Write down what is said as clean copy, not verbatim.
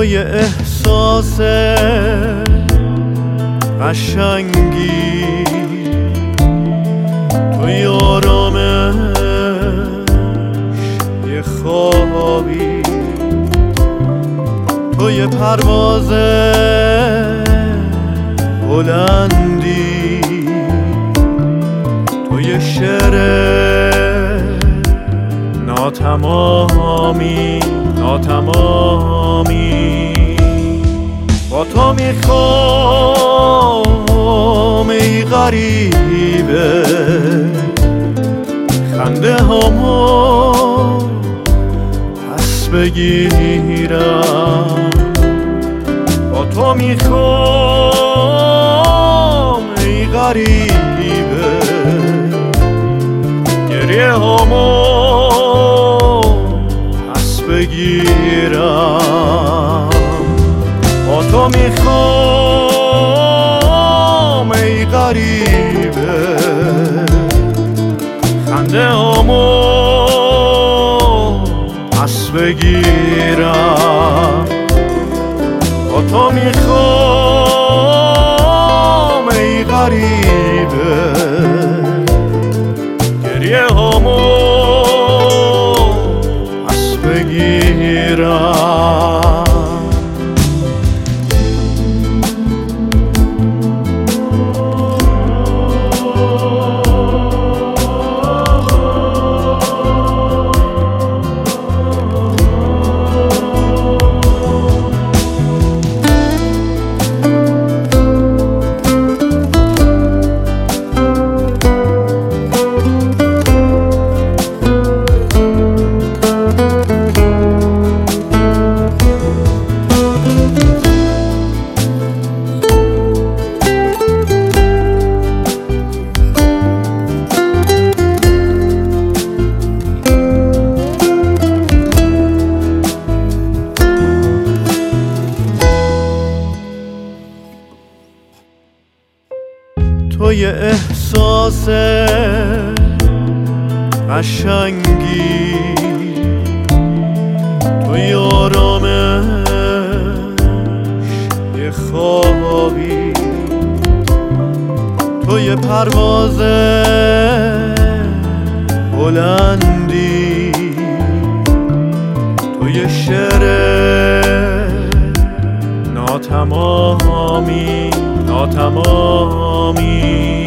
توی احساس قشنگی، توی آرامش یه خوابی، توی پرواز بلندی، توی شعر ناتمامی با تو میخوام ای غریبه خنده هامو پس بگیرم. با تو میخوام ای غریبه گریه هامو پس بگیرم. با تو میخوام ای غریبه خنده هامو پس بگیرم. با تو میخوام ای غریبه گریه هامو پس بگیرم. توی احساس قشنگی، توی آرامش یه خوابی، توی پرواز بلندی، توی شعر ناتمامی